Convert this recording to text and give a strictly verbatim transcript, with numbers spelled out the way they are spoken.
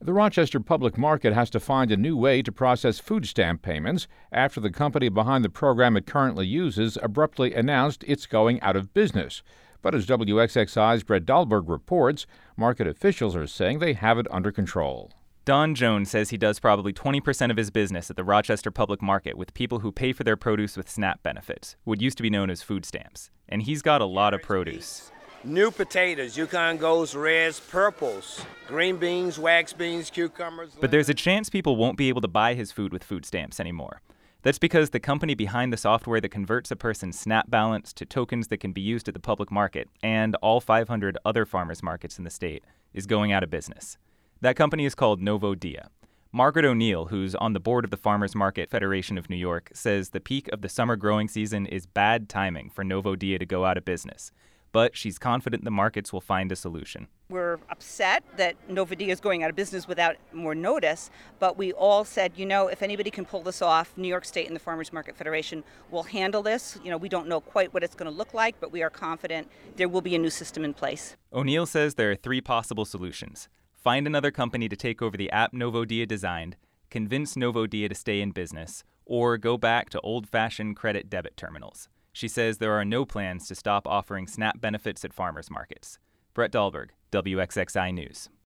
The Rochester Public Market has to find a new way to process food stamp payments after the company behind the program it currently uses abruptly announced it's going out of business. But as W X X I's Brett Dahlberg reports, market officials are saying they have it under control. Don Jones says he does probably twenty percent of his business at the Rochester Public Market with people who pay for their produce with SNAP benefits, what used to be known as food stamps. And he's got a lot of produce. New potatoes, Yukon Golds, reds, purples, green beans, wax beans, cucumbers. But there's a chance people won't be able to buy his food with food stamps anymore. That's because the company behind the software that converts a person's SNAP balance to tokens that can be used at the public market and all five hundred other farmers markets in the state is going out of business. That company is called Novo Dia. Margaret O'Neill, who's on the board of the Farmers Market Federation of New York, says the peak of the summer growing season is bad timing for Novo Dia to go out of business. But she's confident the markets will find a solution. We're upset that Novo Dia is going out of business without more notice, but we all said, you know, if anybody can pull this off, New York State and the Farmers Market Federation will handle this. You know, we don't know quite what it's going to look like, but we are confident there will be a new system in place. O'Neill says there are three possible solutions. Find another company to take over the app Novo Dia designed, convince Novo Dia to stay in business, or go back to old-fashioned credit debit terminals. She says there are no plans to stop offering SNAP benefits at farmers markets. Brett Dahlberg, W X X I News.